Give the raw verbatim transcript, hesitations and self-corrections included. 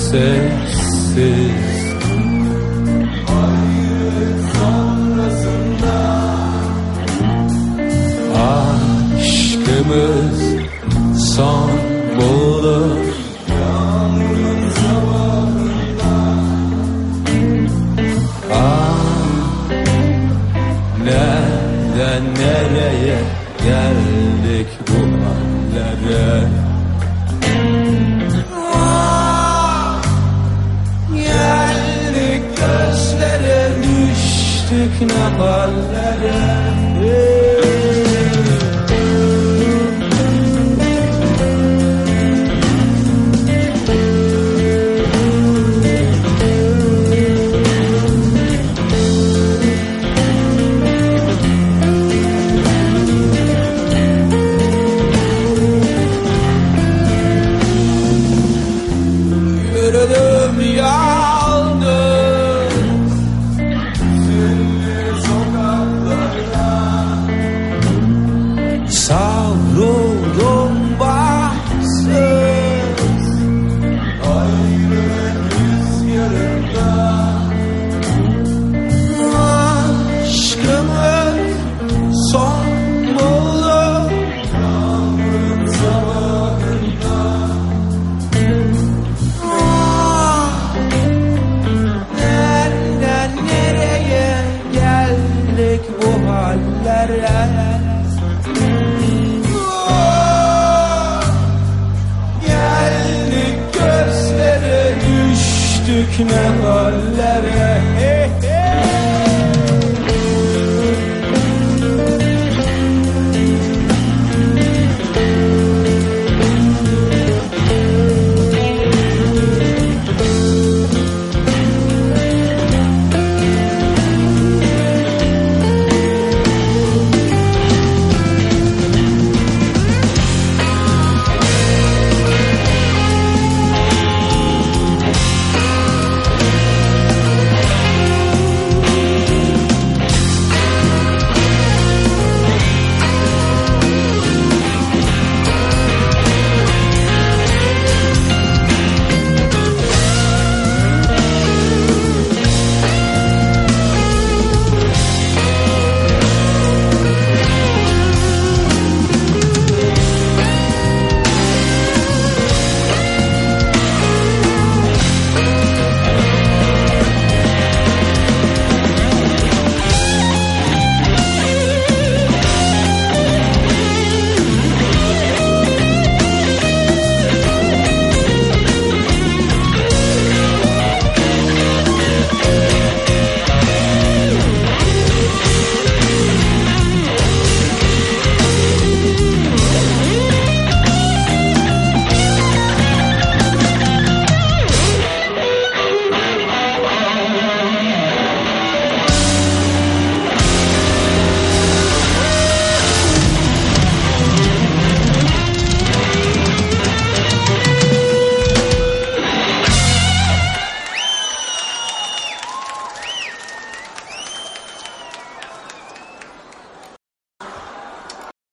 sessiz. Hayır sonrasında aşkımız son bulur yağmurun sabahında. Ah, nereden nereye geldik bu hallere? Ah, geldik gözlere, düştük ne hallere? Yürüdüm yalnız seni sokaklarda, savruldum bahtsız ayrılık rüzgarında. Aşkımız son buldu yağmurun sabahında. Nereden nereye geldik bu hallere? Oh, geldik gözlere, düştük ne hallere?